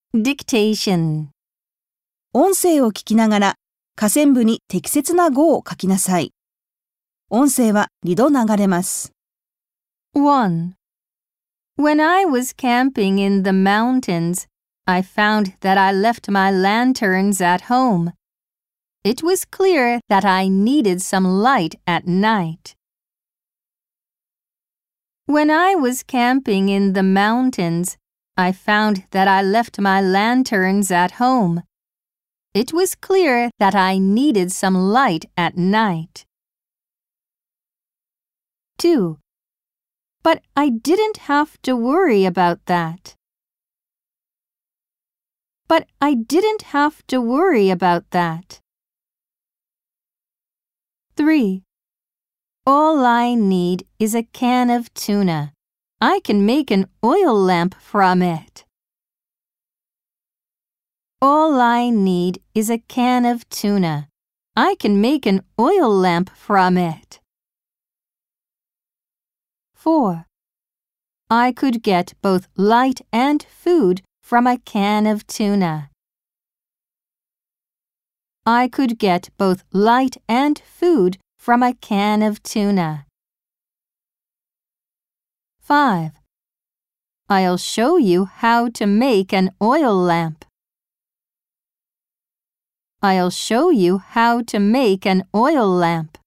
Dictation. 音声を聞きながら下線部に適切な語を書きなさい。音声は2度流れます。 1. When I was camping in the mountains, I found that I left my lanterns at home. It was clear that I needed some light at night. When I was camping in the mountains, I found that I left my lanterns at home. It was clear that I needed some light at night. 2. But I didn't have to worry about that. But I didn't have to worry about that. 3. All I need is a can of tuna. I can make an oil lamp from it. All I need is a can of tuna. I can make an oil lamp from it. 4. I could get both light and food from a can of tuna. I could get both light and food from a can of tuna. 5. I'll show you how to make an oil lamp. I'll show you how to make an oil lamp.